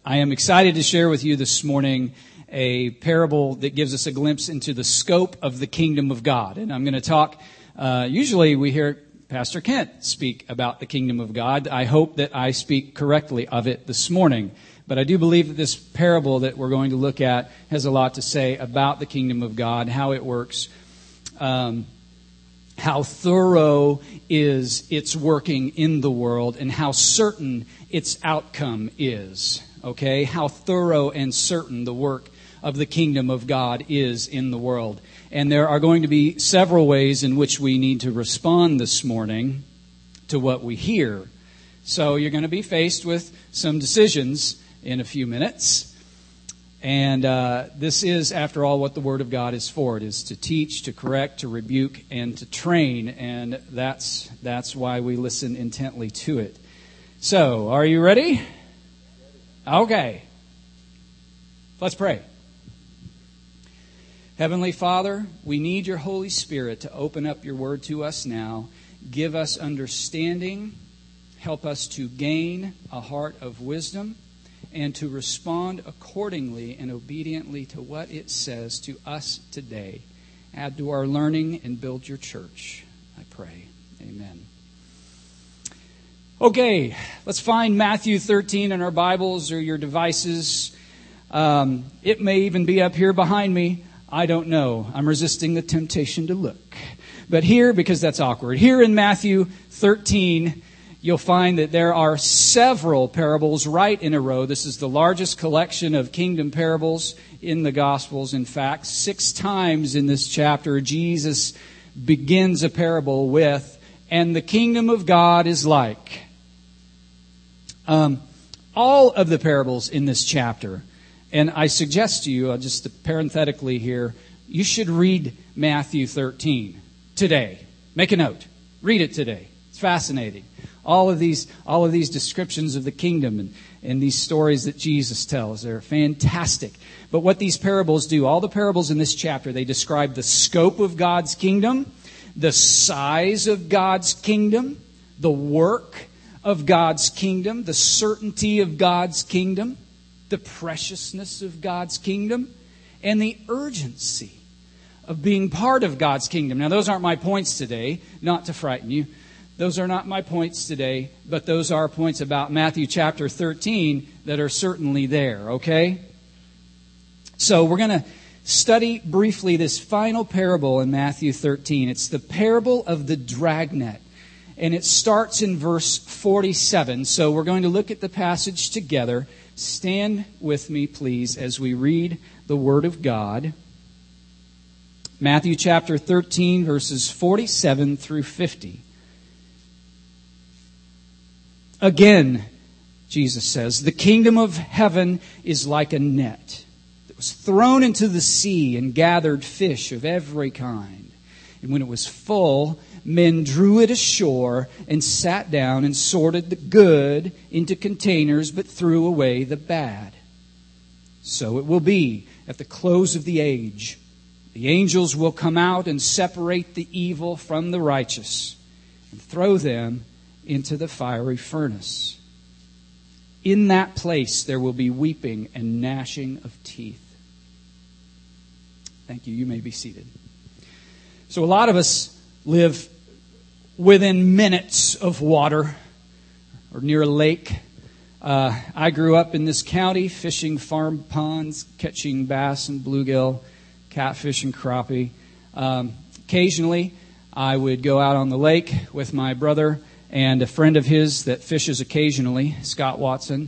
I am excited to share with you this morning a parable that gives us a glimpse into the scope of the kingdom of God. And I'm going to talk, usually we hear Pastor Kent speak about the kingdom of God. I hope that I speak correctly of it this morning. But I do believe that this parable that we're going to look at has a lot to say about the kingdom of God, how it works, how thorough is its working in the world, and how certain its outcome is. Okay? How thorough and certain the work of the kingdom of God is in the world. And there are going to be several ways in which we need to respond this morning to what we hear. So you're going to be faced with some decisions in a few minutes. And this is, after all, what the Word of God is for. It is to teach, to correct, to rebuke, and to train. And that's why we listen intently to it. So, are you ready? Okay. Let's pray. Heavenly Father, we need your Holy Spirit to open up your Word to us now. Give us understanding. Help us to gain a heart of wisdom and to respond accordingly and obediently to what it says to us today. Add to our learning and build your church, I pray. Amen. Okay, let's find Matthew 13 in our Bibles or your devices. It may even be up here behind me. I don't know. I'm resisting the temptation to look. But here, because that's awkward, here in Matthew 13, you'll find that there are several parables right in a row. This is the largest collection of kingdom parables in the Gospels. In fact, 6 times in this chapter, Jesus begins a parable with, "And the kingdom of God is like." All of the parables in this chapter, and I suggest to you, just parenthetically here, you should read Matthew 13 today. Make a note. Read it today. It's fascinating. All of these descriptions of the kingdom and these stories that Jesus tells, they're fantastic. But what these parables do, all the parables in this chapter, they describe the scope of God's kingdom, the size of God's kingdom, the work of God's kingdom, the certainty of God's kingdom, the preciousness of God's kingdom, and the urgency of being part of God's kingdom. Now, those aren't my points today, not to frighten you. Those are not my points today, but those are points about Matthew chapter 13 that are certainly there, okay? So we're going to study briefly this final parable in Matthew 13. It's the parable of the dragnet, and it starts in verse 47. So we're going to look at the passage together. Stand with me, please, as we read the Word of God. Matthew chapter 13, verses 47 through 50. Again, Jesus says, "The kingdom of heaven is like a net that was thrown into the sea and gathered fish of every kind. And when it was full, men drew it ashore and sat down and sorted the good into containers, but threw away the bad. So it will be at the close of the age. The angels will come out and separate the evil from the righteous and throw them into the fiery furnace. In that place there will be weeping and gnashing of teeth." Thank you. You may be seated. So a lot of us live within minutes of water or near a lake. I grew up in this county fishing farm ponds, catching bass and bluegill, catfish and crappie. Occasionally I would go out on the lake with my brother and a friend of his that fishes occasionally, Scott Watson.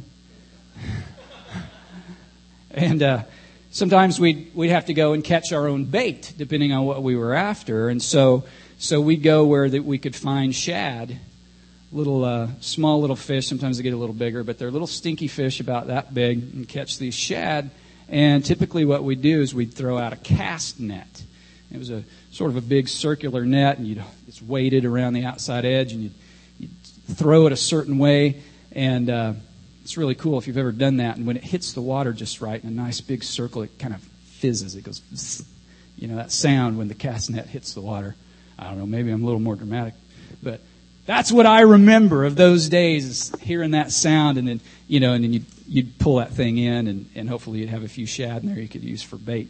And sometimes we'd have to go and catch our own bait, depending on what we were after. And so we'd go where we could find shad, small little fish. Sometimes they get a little bigger, but they're little stinky fish about that big, and catch these shad. And typically what we'd do is we'd throw out a cast net. It was a sort of a big circular net, and it's weighted around the outside edge, and you'd throw it a certain way, and it's really cool if you've ever done that. And when it hits the water just right in a nice big circle, it kind of fizzes. It goes, that sound when the cast net hits the water. I don't know, maybe I'm a little more dramatic, but That's what I remember of those days, is hearing that sound, and then you you'd pull that thing in, and hopefully you'd have a few shad in there you could use for bait.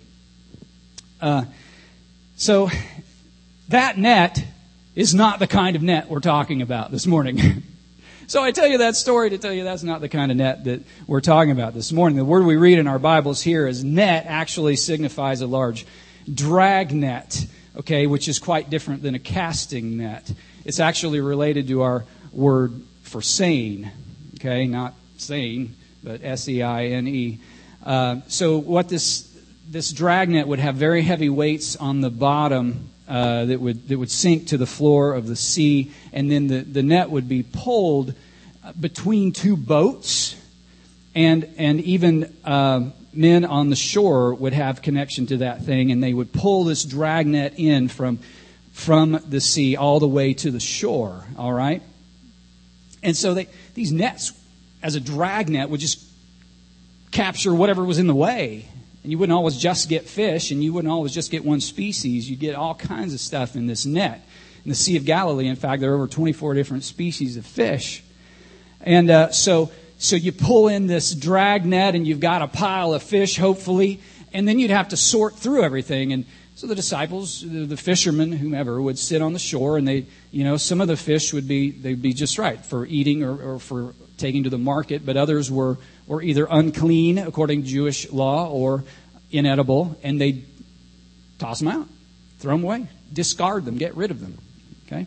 So that net is not the kind of net we're talking about this morning. So I tell you that story to tell you that's not the kind of net that we're talking about this morning. The word we read in our Bibles here is net actually signifies a large drag net, okay, which is quite different than a casting net. It's actually related to our word for seine, okay, not sane, but S-E-I-N-E. So what this drag net would have very heavy weights on the bottom that would sink to the floor of the sea, and then the net would be pulled between two boats, and even men on the shore would have connection to that thing, and they would pull this drag net in from the sea all the way to the shore. All right, and so these nets, as a drag net, would just capture whatever was in the way. And you wouldn't always just get fish, and you wouldn't always just get one species. You get all kinds of stuff in this net. In the Sea of Galilee, in fact, there are over 24 different species of fish. And so you pull in this drag net, and you've got a pile of fish, hopefully, and then you'd have to sort through everything. And so the disciples, the fishermen, whomever, would sit on the shore, and some of the fish they'd be just right for eating or for taking to the market, but others were either unclean according to Jewish law or inedible, and they'd toss them out, throw them away, discard them, get rid of them. Okay?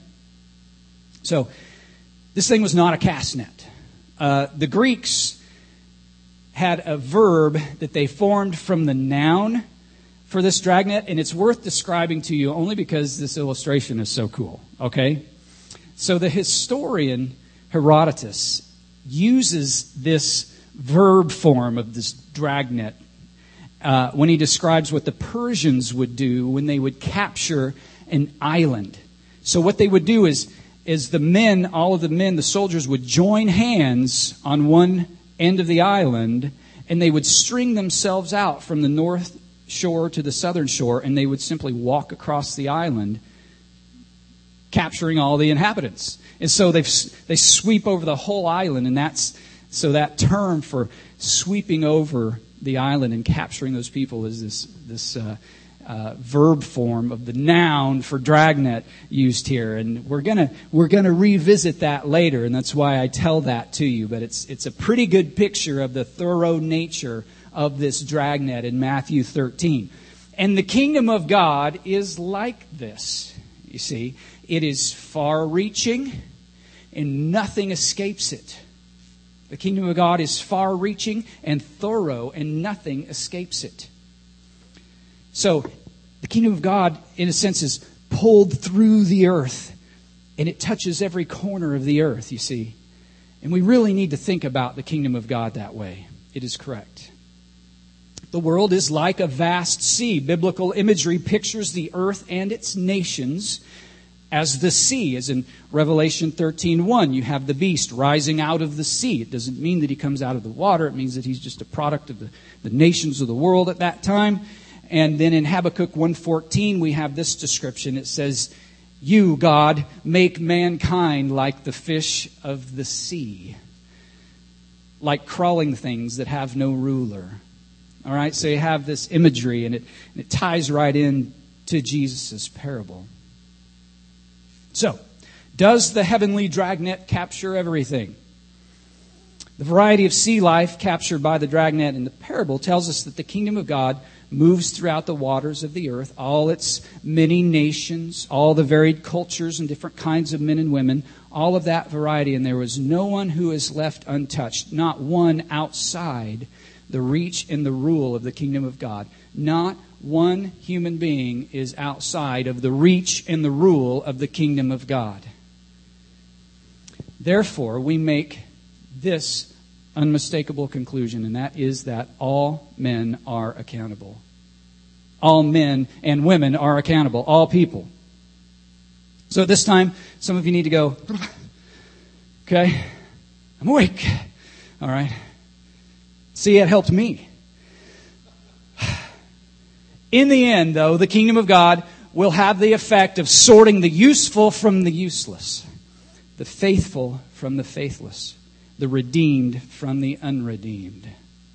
So this thing was not a cast net. The Greeks had a verb that they formed from the noun for this dragnet, and it's worth describing to you only because this illustration is so cool. Okay? So the historian Herodotus uses this verb form of this dragnet when he describes what the Persians would do when they would capture an island. So what they would do is all of the men, the soldiers, would join hands on one end of the island, and they would string themselves out from the north shore to the southern shore, and they would simply walk across the island, capturing all the inhabitants. And so they sweep over the whole island, and that term for sweeping over the island and capturing those people is this verb form of the noun for dragnet used here. And we're gonna revisit that later, and that's why I tell that to you. But it's a pretty good picture of the thorough nature of this dragnet in Matthew 13. And the kingdom of God is like this. You see, it is far-reaching, and nothing escapes it. The kingdom of God is far-reaching and thorough, and nothing escapes it. So, the kingdom of God, in a sense, is pulled through the earth, and it touches every corner of the earth, you see. And we really need to think about the kingdom of God that way. It is correct. The world is like a vast sea. Biblical imagery pictures the earth and its nations as the sea, as in Revelation 13:1. You have the beast rising out of the sea. It doesn't mean that he comes out of the water. It means that he's just a product of the nations of the world at that time. And then in Habakkuk 1:14, we have this description. It says, "You, God, make mankind like the fish of the sea, like crawling things that have no ruler." All right, so you have this imagery, and it ties right in to Jesus' parable. So, does the heavenly dragnet capture everything? The variety of sea life captured by the dragnet in the parable tells us that the kingdom of God moves throughout the waters of the earth, all its many nations, all the varied cultures and different kinds of men and women, all of that variety, and there was no one who is left untouched, not one outside the reach and the rule of the kingdom of God. Not one human being is outside of the reach and the rule of the kingdom of God. Therefore, we make this unmistakable conclusion, and that is that all men are accountable. All men and women are accountable. All people. So at this time, some of you need to go, okay, I'm awake. All right. See, it helped me. In the end, though, the kingdom of God will have the effect of sorting the useful from the useless, the faithful from the faithless, the redeemed from the unredeemed.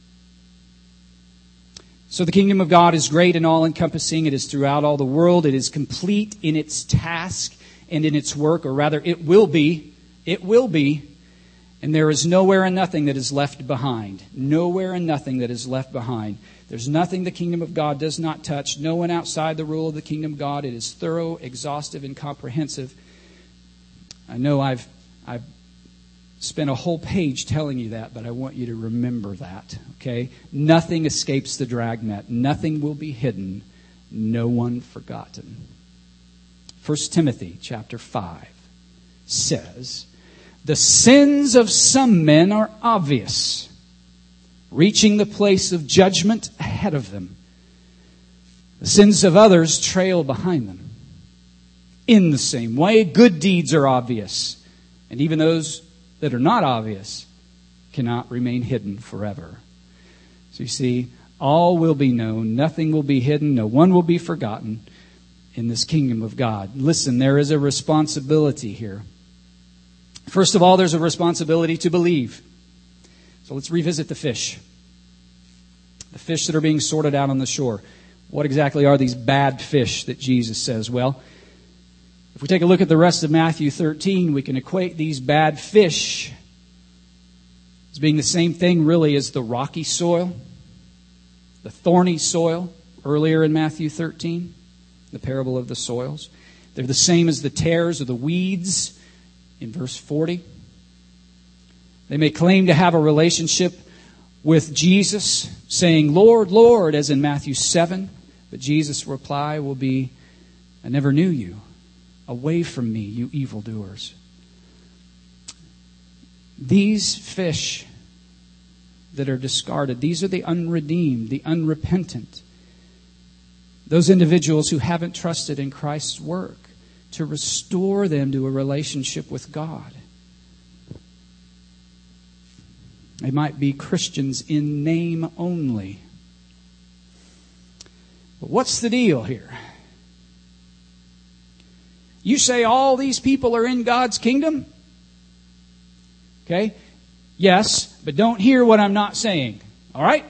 So the kingdom of God is great and all-encompassing. It is throughout all the world. It is complete in its task and in its work, or rather, it will be. It will be. And there is nowhere and nothing that is left behind. Nowhere and nothing that is left behind. There's nothing the kingdom of God does not touch. No one outside the rule of the kingdom of God. It is thorough, exhaustive, and comprehensive. I know I've spent a whole page telling you that, but I want you to remember that, okay? Nothing escapes the dragnet. Nothing will be hidden. No one forgotten. 1 Timothy chapter 5 says, "The sins of some men are obvious, reaching the place of judgment ahead of them. The sins of others trail behind them. In the same way, good deeds are obvious, and even those that are not obvious cannot remain hidden forever." So you see, all will be known, nothing will be hidden, no one will be forgotten in this kingdom of God. Listen, there is a responsibility here. First of all, there's a responsibility to believe. So let's revisit the fish. The fish that are being sorted out on the shore. What exactly are these bad fish that Jesus says? Well, if we take a look at the rest of Matthew 13, we can equate these bad fish as being the same thing really as the rocky soil, the thorny soil earlier in Matthew 13, the parable of the soils. They're the same as the tares or the weeds in verse 40. They may claim to have a relationship with Jesus, saying, "Lord, Lord," as in Matthew 7, but Jesus' reply will be, "I never knew you. Away from me, you evildoers." These fish that are discarded, these are the unredeemed, the unrepentant. Those individuals who haven't trusted in Christ's work to restore them to a relationship with God. They might be Christians in name only. But what's the deal here? You say all these people are in God's kingdom? Okay? Yes, but don't hear what I'm not saying. All right?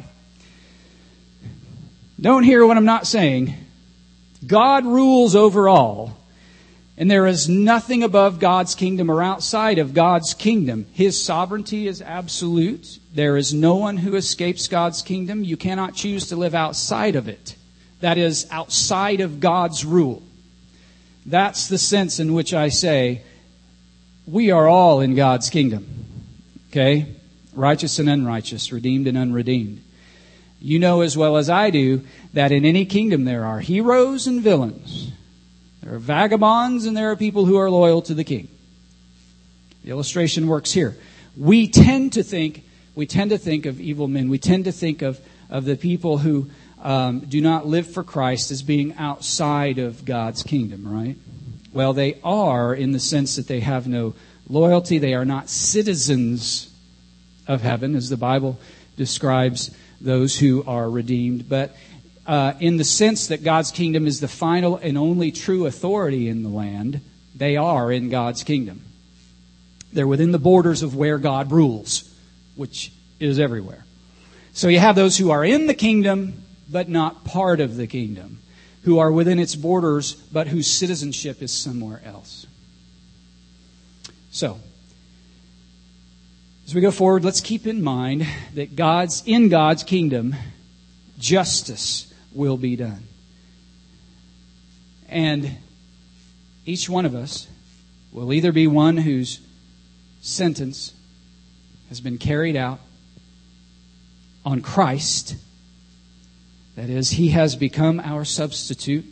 Don't hear what I'm not saying. God rules over all. And there is nothing above God's kingdom or outside of God's kingdom. His sovereignty is absolute. There is no one who escapes God's kingdom. You cannot choose to live outside of it. That is, outside of God's rule. That's the sense in which I say we are all in God's kingdom. Okay? Righteous and unrighteous, redeemed and unredeemed. You know as well as I do that in any kingdom there are heroes and villains. There are vagabonds and there are people who are loyal to the king. The illustration works here. We tend to think of evil men. We tend to think of the people who do not live for Christ as being outside of God's kingdom, right? Well, they are in the sense that they have no loyalty. They are not citizens of heaven, as the Bible describes those who are redeemed. But in the sense that God's kingdom is the final and only true authority in the land, they are in God's kingdom. They're within the borders of where God rules, which is everywhere. So you have those who are in the kingdom, but not part of the kingdom, who are within its borders, but whose citizenship is somewhere else. So, as we go forward, let's keep in mind that in God's kingdom, justice will be done. And each one of us will either be one whose sentence has been carried out on Christ. That is, He has become our substitute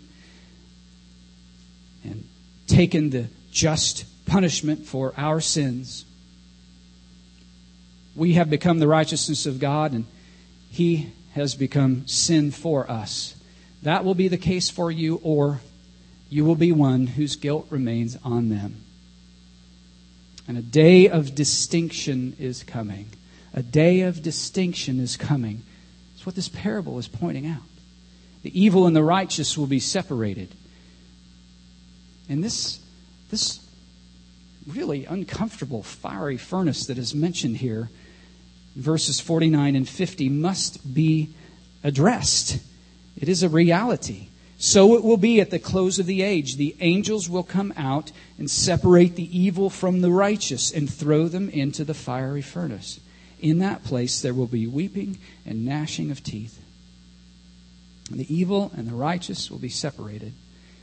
and taken the just punishment for our sins. We have become the righteousness of God, and He has become sin for us. That will be the case for you, or you will be one whose guilt remains on them. And a day of distinction is coming. A day of distinction is coming. That's what this parable is pointing out. The evil and the righteous will be separated. And this really uncomfortable fiery furnace that is mentioned here, verses 49 and 50, must be addressed. It is a reality. So it will be at the close of the age. The angels will come out and separate the evil from the righteous and throw them into the fiery furnace. In that place there will be weeping and gnashing of teeth. The evil and the righteous will be separated.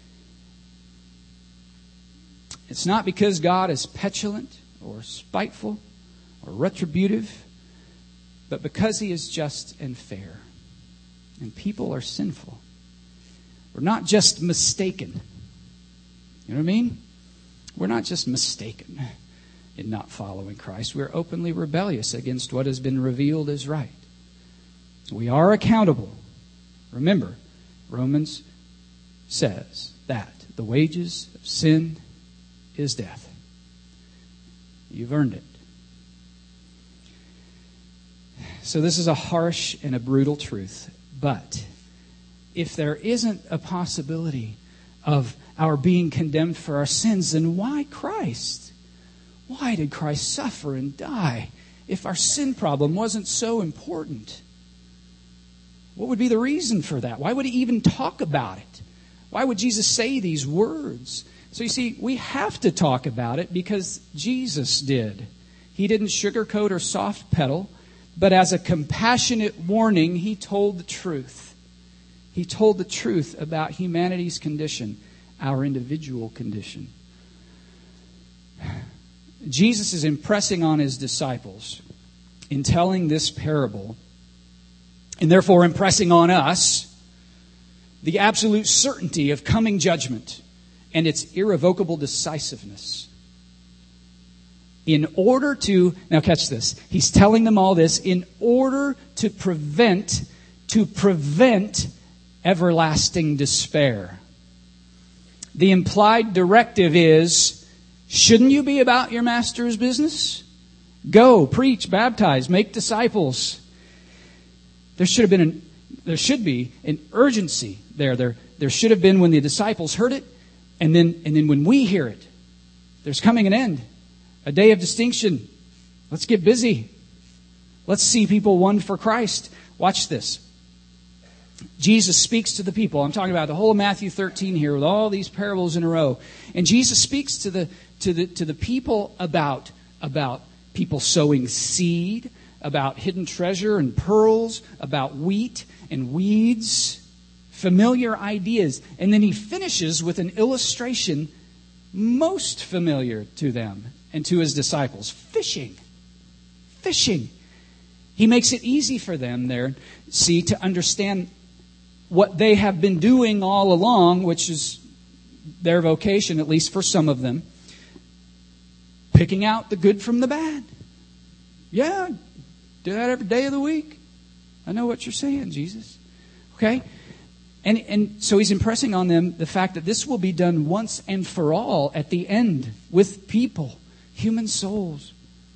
It's not because God is petulant or spiteful or retributive, but because He is just and fair. And people are sinful. We're not just mistaken. You know what I mean? We're not just mistaken in not following Christ. We're openly rebellious against what has been revealed as right. We are accountable. Remember, Romans says that the wages of sin is death. You've earned it. So this is a harsh and a brutal truth. But if there isn't a possibility of our being condemned for our sins, then why Christ? Why did Christ suffer and die if our sin problem wasn't so important? What would be the reason for that? Why would He even talk about it? Why would Jesus say these words? So you see, we have to talk about it because Jesus did. He didn't sugarcoat or soft pedal, but as a compassionate warning, He told the truth. He told the truth about humanity's condition, our individual condition. Jesus is impressing on His disciples in telling this parable, and therefore impressing on us the absolute certainty of coming judgment and its irrevocable decisiveness. In order to, now catch this, He's telling them all this in order to prevent everlasting despair. The implied directive is, shouldn't you be about your master's business? Go, preach, baptize, make disciples. There should be an urgency there. There should have been when the disciples heard it, and then when we hear it. There's coming an end, a day of distinction. Let's get busy. Let's see people won for Christ. Watch this. Jesus speaks to the people. I'm talking about the whole of Matthew 13 here with all these parables in a row. And Jesus speaks to the people about people sowing seed, about hidden treasure and pearls, about wheat and weeds, familiar ideas. And then He finishes with an illustration most familiar to them and to His disciples. Fishing. He makes it easy for them there, see, to understand what they have been doing all along, which is their vocation, at least for some of them. Picking out the good from the bad. Yeah, do that every day of the week. I know what you're saying, Jesus. Okay? And so He's impressing on them the fact that this will be done once and for all at the end with people, human souls.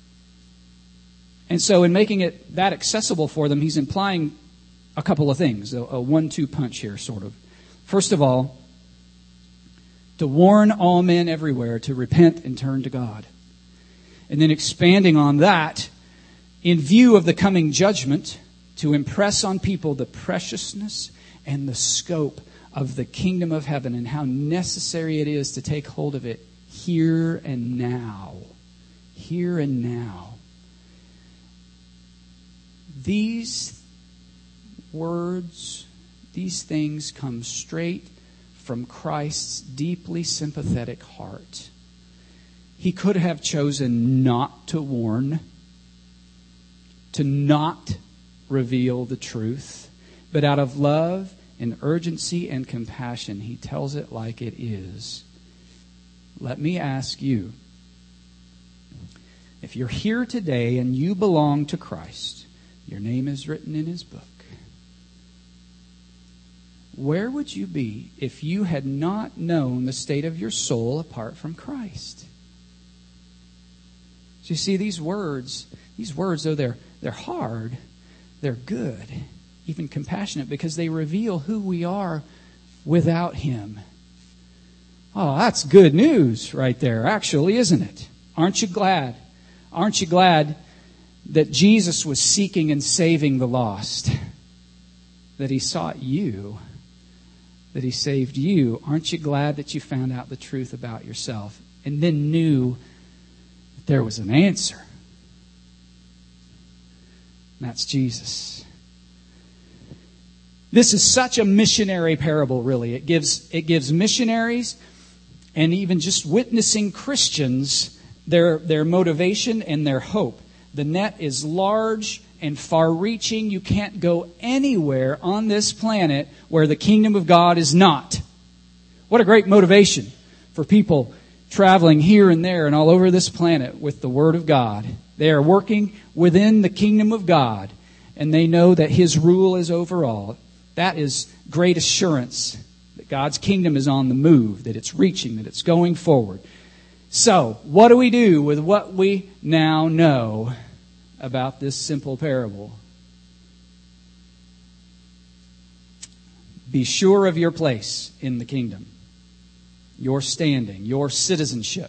And so in making it that accessible for them, He's implying a couple of things, a 1-2 punch here, sort of. First of all, to warn all men everywhere to repent and turn to God. And then expanding on that, in view of the coming judgment, to impress on people the preciousness and the scope of the kingdom of heaven and how necessary it is to take hold of it here and now. Here and now. These words, these things come straight from Christ's deeply sympathetic heart. He could have chosen not to warn, to not reveal the truth, but out of love and urgency and compassion, He tells it like it is. Let me ask you, if you're here today and you belong to Christ, your name is written in His book, where would you be if you had not known the state of your soul apart from Christ? So you see, these words, though they're hard, they're good, even compassionate, because they reveal who we are without Him. Oh, that's good news right there, actually, isn't it? Aren't you glad? Aren't you glad that Jesus was seeking and saving the lost? That He sought you? That He saved you? Aren't you glad that you found out the truth about yourself and then knew that there was an answer? And that's Jesus. This is such a missionary parable, really. It gives missionaries and even just witnessing Christians their motivation and their hope. The net is large and far-reaching. You can't go anywhere on this planet where the kingdom of God is not. What a great motivation for people traveling here and there and all over this planet with the Word of God. They are working within the kingdom of God, and they know that His rule is over all. That is great assurance that God's kingdom is on the move, that it's reaching, that it's going forward. So, what do we do with what we now know about this simple parable? Be sure of your place in the kingdom, your standing, your citizenship.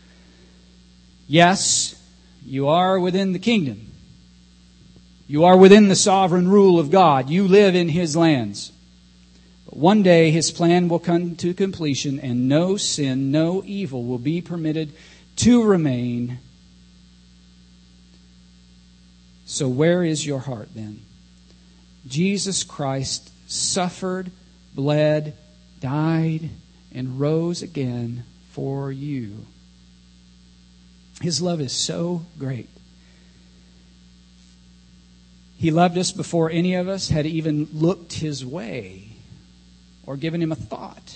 Yes, you are within the kingdom. You are within the sovereign rule of God. You live in His lands. But one day His plan will come to completion, and no sin, no evil will be permitted to remain. So where is your heart then? Jesus Christ suffered, bled, died, and rose again for you. His love is so great. He loved us before any of us had even looked His way or given Him a thought.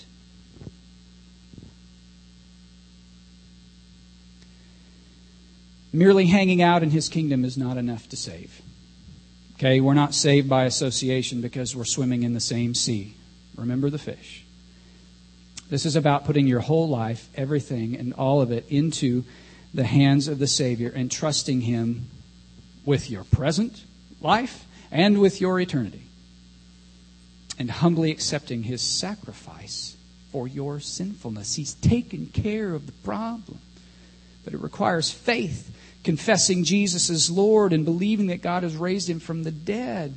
Merely hanging out in His kingdom is not enough to save. Okay, we're not saved by association because we're swimming in the same sea. Remember the fish. This is about putting your whole life, everything and all of it, into the hands of the Savior and trusting Him with your present life and with your eternity. And humbly accepting His sacrifice for your sinfulness. He's taken care of the problem. But it requires faith, confessing Jesus as Lord and believing that God has raised Him from the dead.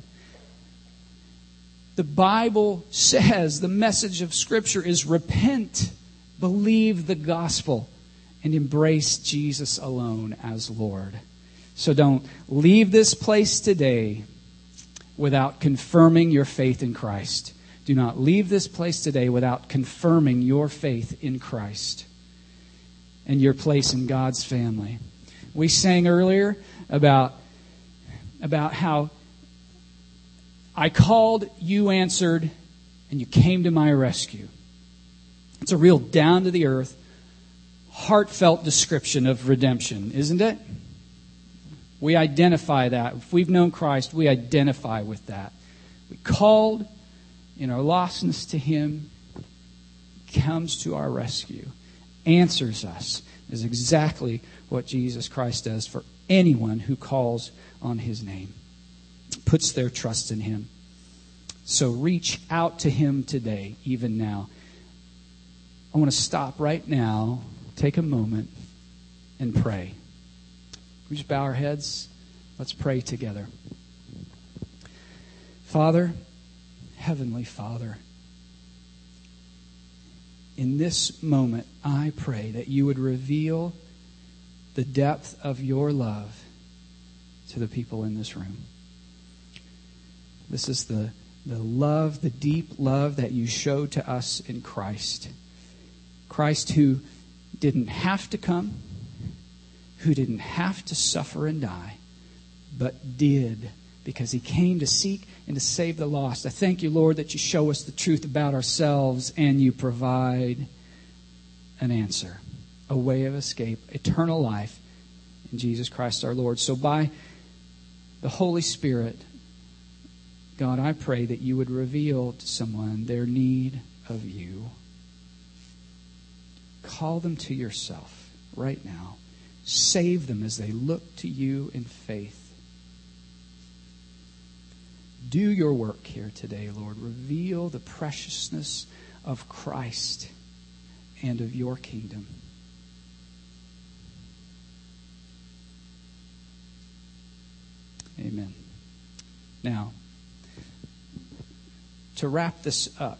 The Bible says the message of Scripture is repent, believe the gospel, and embrace Jesus alone as Lord. So don't leave this place today without confirming your faith in Christ. Do not leave this place today without confirming your faith in Christ and your place in God's family. We sang earlier about how I called, you answered, and you came to my rescue. It's a real down-to-the-earth, heartfelt description of redemption, isn't it? We identify that. If we've known Christ, we identify with that. We called in our lostness to Him, comes to our rescue, answers us. Is exactly what Jesus Christ does for anyone who calls on His name, puts their trust in Him. So reach out to Him today, even now. I want to stop right now, take a moment, and pray. We just bow our heads. Let's pray together. Father, Heavenly Father, in this moment, I pray that you would reveal the depth of your love to the people in this room. This is the love, the deep love that you show to us in Christ. Christ who didn't have to come, who didn't have to suffer and die, but did, because He came to seek and to save the lost. I thank you, Lord, that you show us the truth about ourselves and you provide an answer, a way of escape, eternal life in Jesus Christ our Lord. So by the Holy Spirit, God, I pray that you would reveal to someone their need of you. Call them to yourself right now. Save them as they look to you in faith. Do your work here today, Lord. Reveal the preciousness of Christ and of your kingdom. Amen. Now, to wrap this up,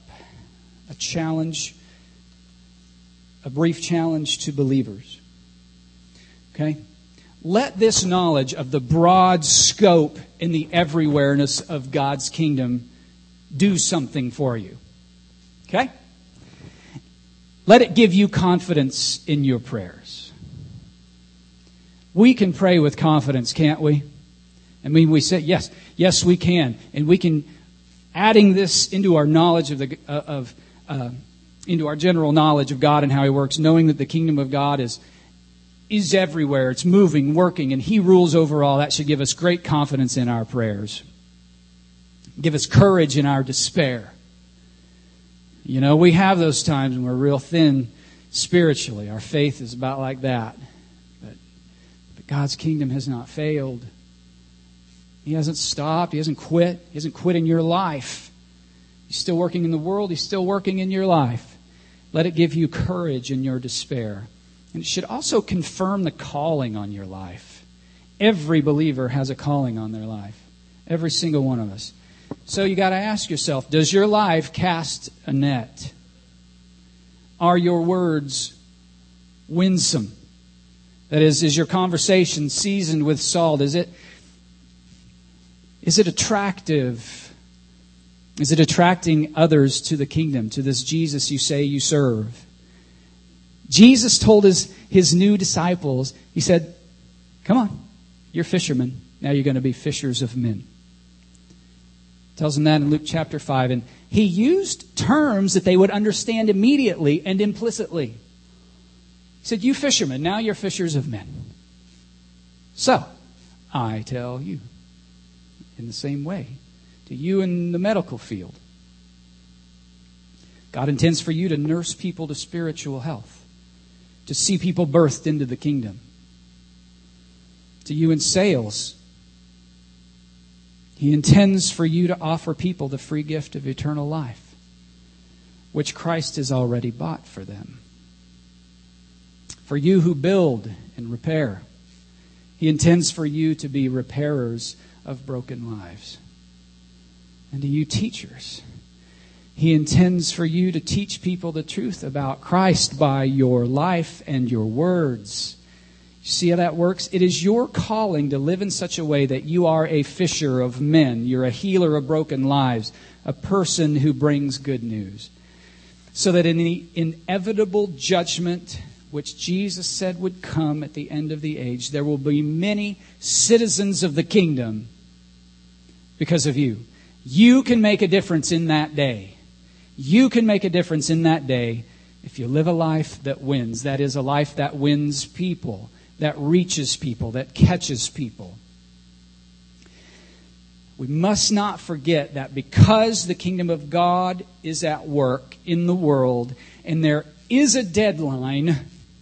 a brief challenge to believers. Okay? Let this knowledge of the broad scope and the everywhereness of God's kingdom do something for you. Okay? Let it give you confidence in your prayers. We can pray with confidence, can't we? I mean, we say, yes, we can. And we can, adding this into our knowledge into our general knowledge of God and how He works, knowing that the kingdom of God is everywhere. It's moving, working, and He rules over all. That should give us great confidence in our prayers. Give us courage in our despair. You know, we have those times when we're real thin spiritually. Our faith is about like that. But God's kingdom has not failed. He hasn't stopped. He hasn't quit. He hasn't quit in your life. He's still working in the world. He's still working in your life. Let it give you courage in your despair. And it should also confirm the calling on your life. Every believer has a calling on their life. Every single one of us. So you got to ask yourself, does your life cast a net? Are your words winsome? That is your conversation seasoned with salt? Is it attractive? Is it attracting others to the kingdom, to this Jesus you say you serve? Jesus told his new disciples, He said, come on, you're fishermen. Now you're going to be fishers of men. Tells them that in Luke chapter 5. And He used terms that they would understand immediately and implicitly. He said, you fishermen, now you're fishers of men. So, I tell you, in the same way, to you in the medical field, God intends for you to nurse people to spiritual health, to see people birthed into the kingdom. To you in sales, He intends for you to offer people the free gift of eternal life, which Christ has already bought for them. For you who build and repair, He intends for you to be repairers of broken lives. And to you teachers, He intends for you to teach people the truth about Christ by your life and your words. You see how that works? It is your calling to live in such a way that you are a fisher of men. You're a healer of broken lives, a person who brings good news. So that in the inevitable judgment which Jesus said would come at the end of the age, there will be many citizens of the kingdom because of you. You can make a difference in that day. You can make a difference in that day if you live a life that wins. That is, a life that wins people, that reaches people, that catches people. We must not forget that because the kingdom of God is at work in the world and there is a deadline,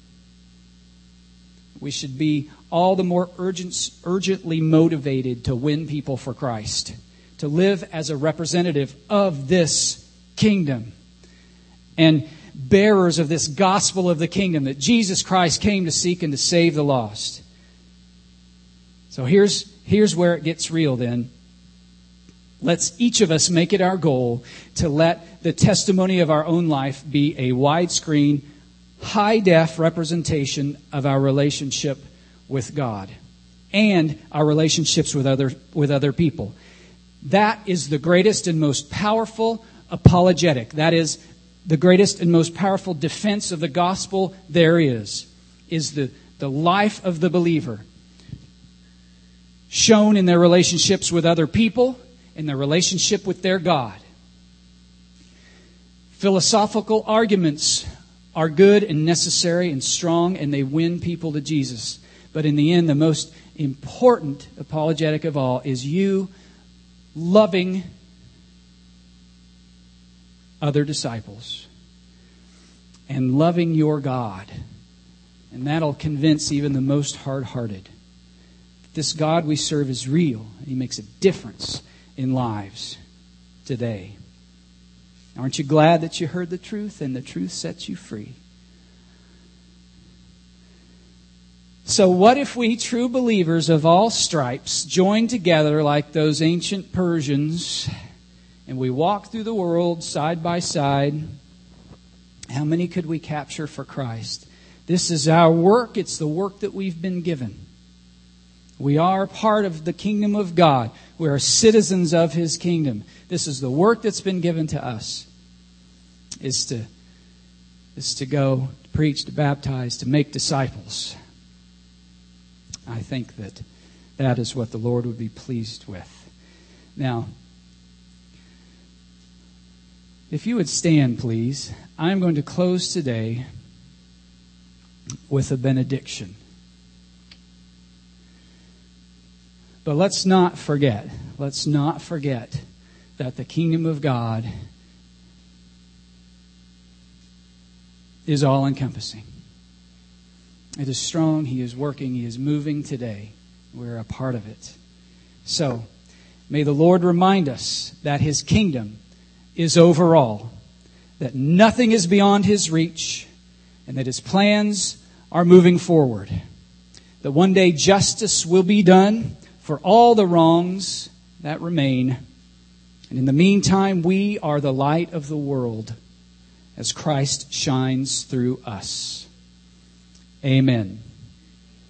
we should be all the more urgently motivated to win people for Christ, to live as a representative of this kingdom and bearers of this gospel of the kingdom that Jesus Christ came to seek and to save the lost. So here's where it gets real then. Let's each of us make it our goal to let the testimony of our own life be a widescreen, high-def representation of our relationship with God and our relationships with other people. That is the greatest and most powerful apologetic. That is the greatest and most powerful defense of the gospel there is the life of the believer shown in their relationships with other people, in their relationship with their God. Philosophical arguments are good and necessary and strong, and they win people to Jesus. But in the end, the most important apologetic of all is you loving other disciples and loving your God. And that'll convince even the most hard-hearted. This God we serve is real. He makes a difference in lives today. Aren't you glad that you heard the truth and the truth sets you free? So what if we, true believers of all stripes, join together like those ancient Persians, and we walk through the world side by side? How many could we capture for Christ? This is our work. It's the work that we've been given. We are part of the kingdom of God. We are citizens of His kingdom. This is the work that's been given to us, is to go, to preach, to baptize, to make disciples. I think that is what the Lord would be pleased with. Now, if you would stand, please, I'm going to close today with a benediction. But let's not forget that the kingdom of God is all-encompassing. It is strong. He is working. He is moving today. We're a part of it. So, may the Lord remind us that His kingdom is over all, that nothing is beyond His reach, and that His plans are moving forward. That one day justice will be done for all the wrongs that remain. And in the meantime, we are the light of the world as Christ shines through us. Amen.